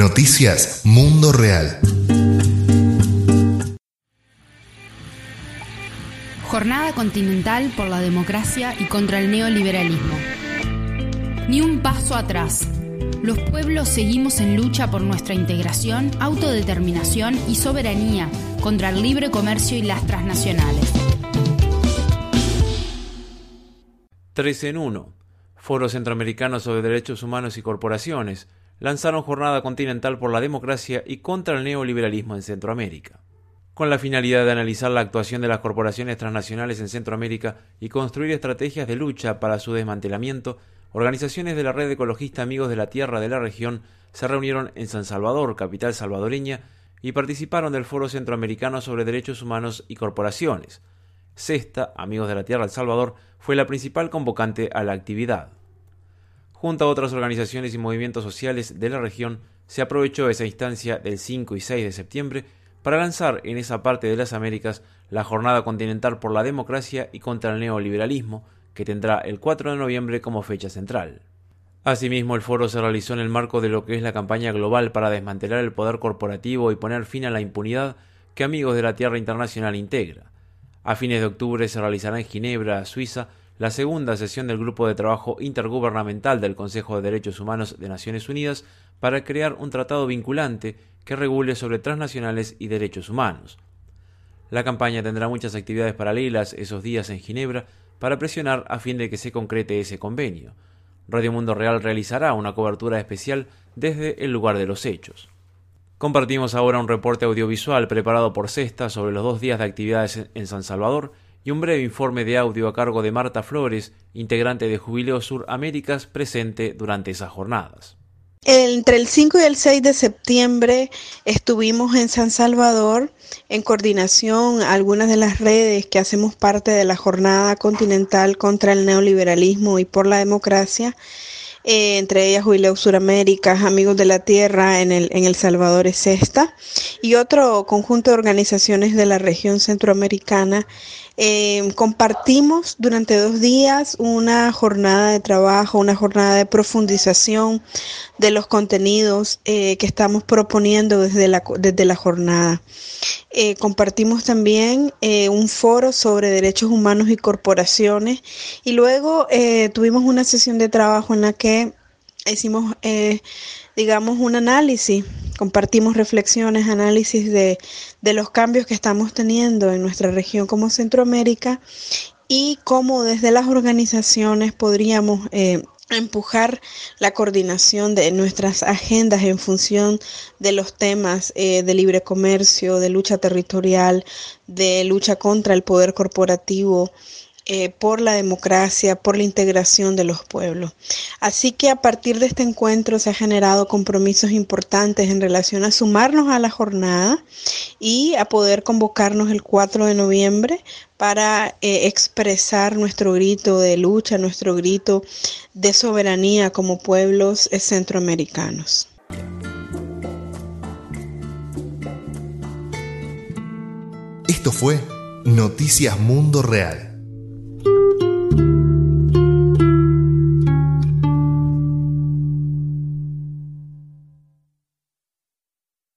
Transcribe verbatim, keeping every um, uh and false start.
Noticias Mundo Real. Jornada continental por la democracia y contra el neoliberalismo. Ni un paso atrás. Los pueblos seguimos en lucha por nuestra integración, autodeterminación y soberanía contra el libre comercio y las transnacionales. tres en uno. Foro Centroamericano sobre Derechos Humanos y Corporaciones lanzaron Jornada Continental por la Democracia y contra el Neoliberalismo en Centroamérica, con la finalidad de analizar la actuación de las corporaciones transnacionales en Centroamérica y construir estrategias de lucha para su desmantelamiento. Organizaciones de la Red Ecologista Amigos de la Tierra de la región se reunieron en San Salvador, capital salvadoreña, y participaron del Foro Centroamericano sobre Derechos Humanos y Corporaciones. CESTA, Amigos de la Tierra El Salvador, fue la principal convocante a la actividad. Junto a otras organizaciones y movimientos sociales de la región, se aprovechó esa instancia del cinco y seis de septiembre para lanzar en esa parte de las Américas la Jornada Continental por la Democracia y contra el Neoliberalismo, que tendrá el cuatro de noviembre como fecha central. Asimismo, el foro se realizó en el marco de lo que es la campaña global para desmantelar el poder corporativo y poner fin a la impunidad que Amigos de la Tierra Internacional integra. A fines de octubre se realizará en Ginebra, Suiza, la segunda sesión del Grupo de Trabajo Intergubernamental del Consejo de Derechos Humanos de Naciones Unidas para crear un tratado vinculante que regule sobre transnacionales y derechos humanos. La campaña tendrá muchas actividades paralelas esos días en Ginebra para presionar a fin de que se concrete ese convenio. Radio Mundo Real realizará una cobertura especial desde el lugar de los hechos. Compartimos ahora un reporte audiovisual preparado por CESTA sobre los dos días de actividades en San Salvador y un breve informe de audio a cargo de Marta Flores, integrante de Jubileo Sur Américas, presente durante esas jornadas. Entre el cinco y el seis de septiembre estuvimos en San Salvador en coordinación a algunas de las redes que hacemos parte de la Jornada Continental contra el Neoliberalismo y por la Democracia, eh, entre ellas Jubileo Suramérica, Amigos de la Tierra en el, en El Salvador es CESTA, y otro conjunto de organizaciones de la región centroamericana. Eh, compartimos durante dos días una jornada de trabajo, una jornada de profundización de los contenidos eh, que estamos proponiendo desde la, desde la jornada. Eh, compartimos también eh, un foro sobre derechos humanos y corporaciones y luego eh, tuvimos una sesión de trabajo en la que hicimos, eh, digamos, un análisis. Compartimos reflexiones, análisis de, de los cambios que estamos teniendo en nuestra región como Centroamérica y cómo desde las organizaciones podríamos eh, empujar la coordinación de nuestras agendas en función de los temas eh, de libre comercio, de lucha territorial, de lucha contra el poder corporativo, Eh, por la democracia, por la integración de los pueblos. Así que a partir de este encuentro se han generado compromisos importantes en relación a sumarnos a la jornada y a poder convocarnos el cuatro de noviembre para eh, expresar nuestro grito de lucha, nuestro grito de soberanía como pueblos eh, centroamericanos. Esto fue Noticias Mundo Real.